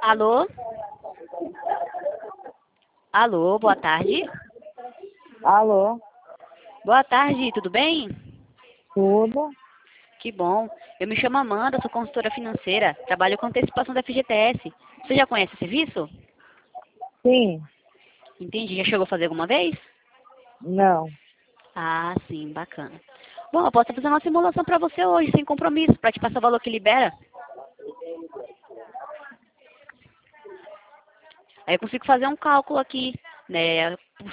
Alô? Alô, boa tarde. Alô, Boa tarde, tudo bem? tudo? Que bom. Eu me chamo Amanda, sou consultora financeira, trabalho com antecipação da FGTS. Você já conhece o serviço? Sim, Entendi. Já chegou a fazer alguma vez? não. Ah, sim, bacana. Bom, eu posso fazer uma simulação para você hoje, sem compromisso, para te passar o valor que libera. Aí eu consigo fazer um cálculo aqui, né?